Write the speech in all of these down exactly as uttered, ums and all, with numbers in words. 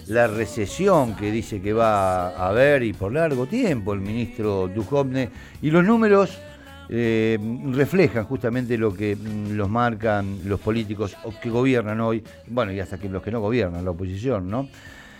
la recesión que dice que va a haber y por largo tiempo el ministro Duhovne, y los números eh, reflejan justamente lo que mm, los marcan los políticos que gobiernan hoy, bueno, y hasta que los que no gobiernan, la oposición, ¿no?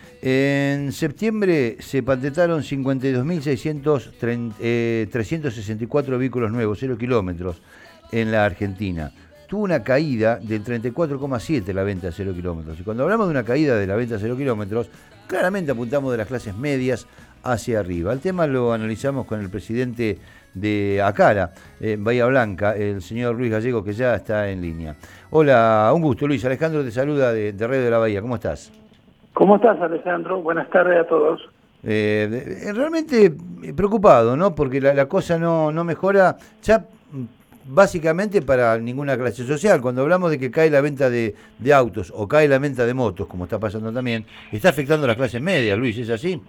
En septiembre se patentaron cincuenta y dos mil trescientos sesenta y cuatro vehículos nuevos, cero kilómetros, en la Argentina. Tuvo una caída del treinta y cuatro coma siete por ciento la venta de cero kilómetros. Y cuando hablamos de una caída de la venta de cero kilómetros, claramente apuntamos de las clases medias hacia arriba. El tema lo analizamos con el presidente de ACARA, eh, Bahía Blanca, el señor Luis Gallego, que ya está en línea. Hola, un gusto, Luis. Alejandro te saluda de, de Radio de la Bahía. ¿Cómo estás? ¿Cómo estás, Alejandro? Buenas tardes a todos. Eh, realmente preocupado, ¿no? Porque la, la cosa no, no mejora ya básicamente para ninguna clase social. Cuando hablamos de que cae la venta de, de autos o cae la venta de motos, como está pasando también, está afectando a las clases medias, Luis, ¿es así?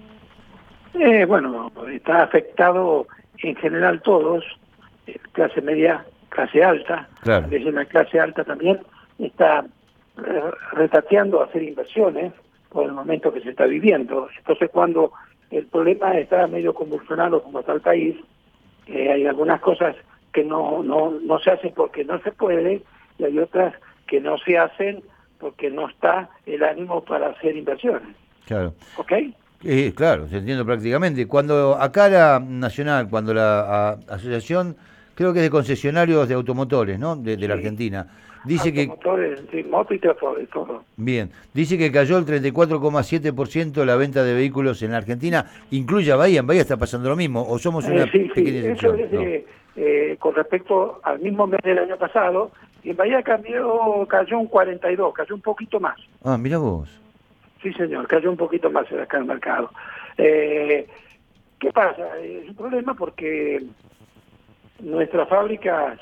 Eh, bueno, está afectado en general todos, eh, clase media, clase alta. Claro. A veces la clase alta también está eh, retateando a hacer inversiones por el momento que se está viviendo. Entonces, cuando el problema está medio convulsionado como está el país, eh, hay algunas cosas que no, no, no se hacen porque no se puede, y hay otras que no se hacen porque no está el ánimo para hacer inversiones. Claro. ¿Ok? Eh, claro, se entiende prácticamente. Cuando ACARA Nacional, cuando la a, asociación, creo que es de concesionarios de automotores, ¿no? De, de la Sí. Argentina, dice que... Automotores, sí, moto y todo, todo. Bien, dice que cayó el treinta y cuatro coma siete por ciento la venta de vehículos en la Argentina, incluye a Bahía. En Bahía está pasando lo mismo, o somos una Eh, sí, pequeña sí, excepción. eso es No. eh, eh, con respecto al mismo mes del año pasado, y en Bahía cambió, cayó un cuarenta y dos, cayó un poquito más. Ah, mira vos. Sí, señor, cayó un poquito más acá en el mercado. Eh, ¿Qué pasa? Es un problema porque nuestras fábricas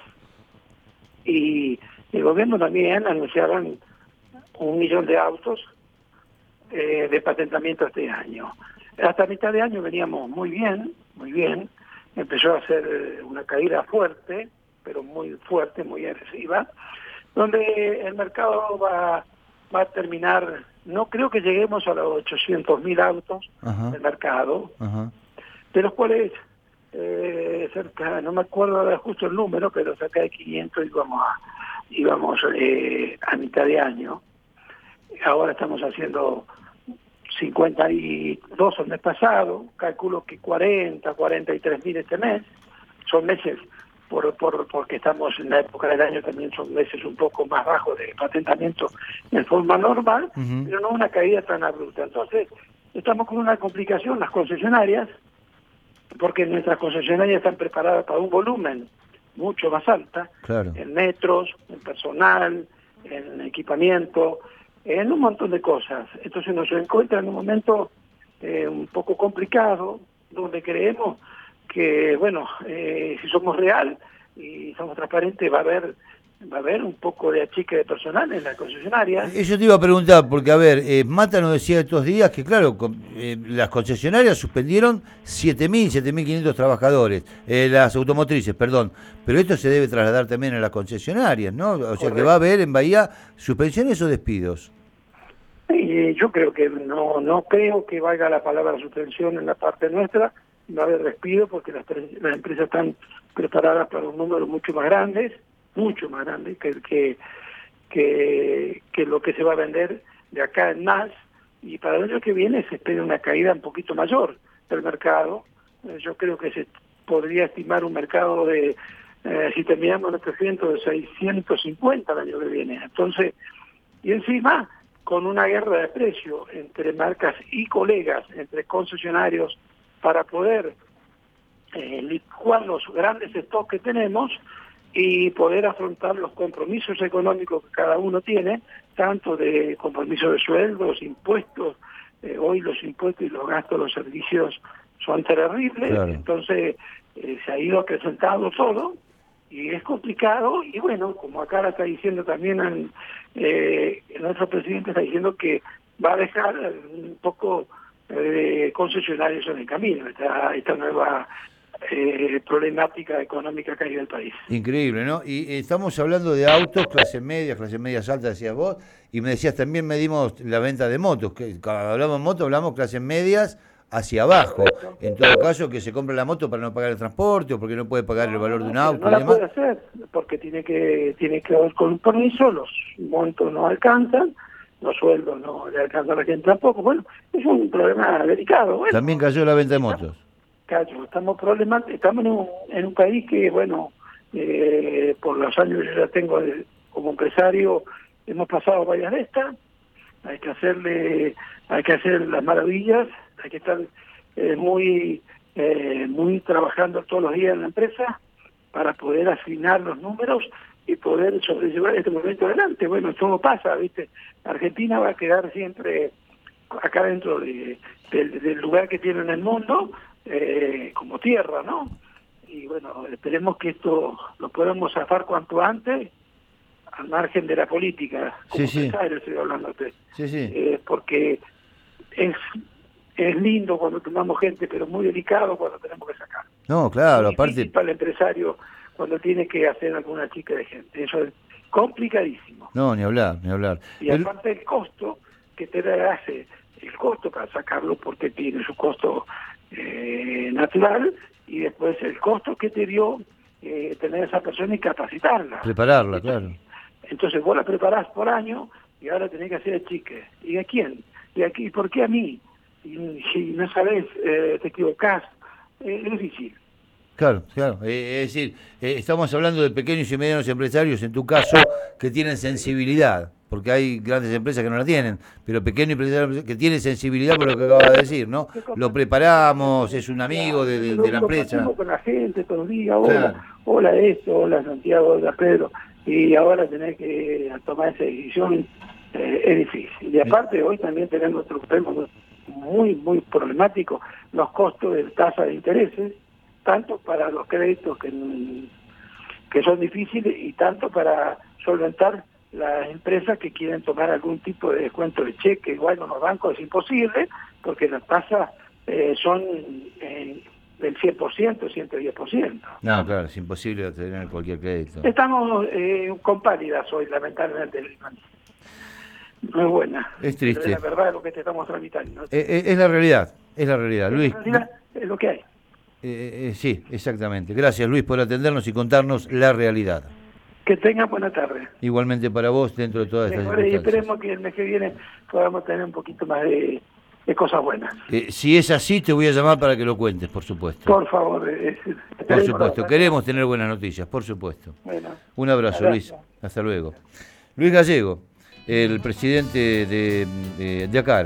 y el gobierno también anunciaron un millón de autos eh, de patentamiento este año. Hasta mitad de año veníamos muy bien, muy bien. Empezó a ser una caída fuerte, pero muy fuerte, muy agresiva, donde el mercado va, va a terminar, no creo que lleguemos a los ochocientos mil autos Ajá. del mercado, Ajá. de los cuales eh, cerca, no me acuerdo ahora justo el número, pero cerca de quinientos íbamos a, íbamos eh, a mitad de año. Ahora estamos haciendo cincuenta y dos el mes pasado, calculo que cuarenta, cuarenta y tres mil este mes. Son meses, por, por porque estamos en la época del año, también son meses un poco más bajos de patentamiento en forma normal, Uh-huh. pero no una caída tan abrupta. Entonces, estamos con una complicación, las concesionarias, porque nuestras concesionarias están preparadas para un volumen mucho más alta, Claro. en metros, en personal, en equipamiento, en un montón de cosas. Entonces nos encuentra en un momento eh, un poco complicado, donde creemos que, bueno, eh, si somos real y somos transparentes, va a haber va a haber un poco de achique de personal en la concesionaria. Eso te iba a preguntar, porque, a ver, eh, Mata nos decía estos días que, claro, con, eh, las concesionarias suspendieron siete mil, siete mil quinientos trabajadores, eh, las automotrices, perdón, pero esto se debe trasladar también a las concesionarias, ¿no? O sea, Correcto. Que va a haber en Bahía suspensiones o despidos. Y yo creo que no no creo que valga la palabra suspensión en la parte nuestra, no va a haber despido porque las, las empresas están preparadas para un número mucho más grande, mucho más grande que, que, que, que lo que se va a vender de acá en más, y para el año que viene se espera una caída un poquito mayor del mercado. Eh, yo creo que se podría estimar un mercado de, eh, si terminamos en trescientos, de seiscientos cincuenta el año que viene. Entonces, y encima, con una guerra de precios entre marcas y colegas, entre concesionarios, para poder eh, licuar los grandes stocks que tenemos y poder afrontar los compromisos económicos que cada uno tiene, tanto de compromiso de sueldos, impuestos. Eh, hoy los impuestos y los gastos de los servicios son terribles, claro. Entonces eh, se ha ido acrecentando todo y es complicado. Y bueno, como acá está diciendo también eh, nuestro presidente, está diciendo que va a dejar un poco de eh, concesionarios en el camino, esta, esta nueva eh, problemática económica que hay en el país. Increíble, ¿no? Y eh, estamos hablando de autos, clase media, clase medias altas, decías vos, y me decías también medimos la venta de motos, que cuando hablamos de motos hablamos clases medias hacia abajo. Correcto. En todo caso, que se compre la moto para no pagar el transporte o porque no puede pagar el valor No, de un no, auto no y la demás. puede hacer, porque tiene que tiene que ver con un permiso, los montos no alcanzan, los sueldos no le alcanzan a la gente tampoco. Bueno, es un problema delicado. Bueno, También cayó la venta de motos. Cacho, estamos problemas, estamos en un, en un país que, bueno, eh, por los años que yo ya tengo de, como empresario, hemos pasado varias de estas. Hay que hacerle, hay que hacer las maravillas, hay que estar eh, muy, eh, muy trabajando todos los días en la empresa para poder afinar los números y poder sobrellevar este momento adelante. Bueno, esto no pasa, ¿viste? Argentina va a quedar siempre acá dentro de, de, del lugar que tiene en el mundo, eh, como tierra, ¿no? Y bueno, esperemos que esto lo podamos zafar cuanto antes, al margen de la política, como Sí, sí. empresario estoy hablando de, Sí, sí. eh, porque es es lindo cuando tomamos gente, pero muy delicado cuando tenemos que sacar. No, claro, Muy aparte... difícil para el empresario cuando tiene que hacer alguna chica de gente. Eso es complicadísimo. No, ni hablar, ni hablar. Y El- aparte el costo que te hace, el costo para sacarlo, porque tiene su costo eh, natural, y después el costo que te dio eh, tener a esa persona y capacitarla. Prepararla, claro. Entonces vos la preparás por año y ahora tenés que hacer el chique. ¿Y a quién? ¿Y aquí? ¿Y por qué a mí? Y si no sabes, eh, te equivocás. Eh, es difícil. Claro, claro. Eh, es decir, eh, estamos hablando de pequeños y medianos empresarios, en tu caso, que tienen sensibilidad, porque hay grandes empresas que no la tienen, pero pequeños empresarios que tienen sensibilidad por lo que acabas de decir, ¿no? Lo preparamos, es un amigo de, de- de la Lo empresa. compartimos con la gente todos los días. Hola, Claro. hola esto, hola Santiago, hola Pedro. Y ahora tener que tomar esa decisión eh, es difícil. Y aparte hoy también tenemos otro tema muy, muy problemático, los costos de tasa de intereses, tanto para los créditos que, que son difíciles y tanto para solventar las empresas que quieren tomar algún tipo de descuento de cheque. Igual en los bancos es imposible porque las tasas eh, son eh, del cien por ciento, ciento diez por ciento. No, claro, es imposible tener cualquier crédito. Estamos eh, con pálidas hoy, lamentablemente. No es buena. Es triste. Pero es la verdad lo que te estamos tramitando. Eh, eh, es la realidad, es la realidad. Luis, En realidad, es lo que hay. eh, eh, sí, exactamente. Gracias, Luis, por atendernos y contarnos la realidad. Que tengan buena tarde. Igualmente para vos, dentro de todas estas Mejor, y circunstancias. esperemos que el mes que viene podamos tener un poquito más de, de cosas buenas. Eh, si es así, te voy a llamar para que lo cuentes, por supuesto. Por favor. Eh, Por supuesto, queremos tener buenas noticias, por supuesto. Bueno, Un abrazo, Luis. Hasta luego. Luis Gallego, el presidente de, de, de Acara.